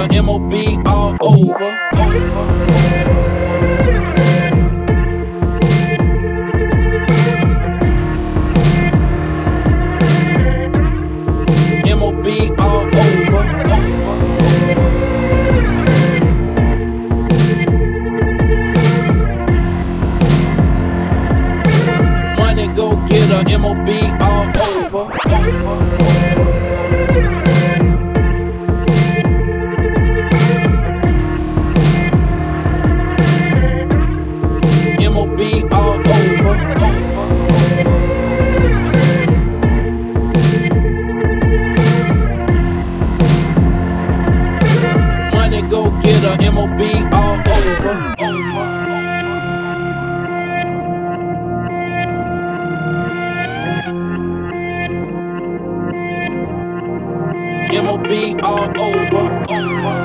a MOB all over. MOB all over. Money go get a MOB all over. MOB all over. Money go get a MOB all over. MOB all over.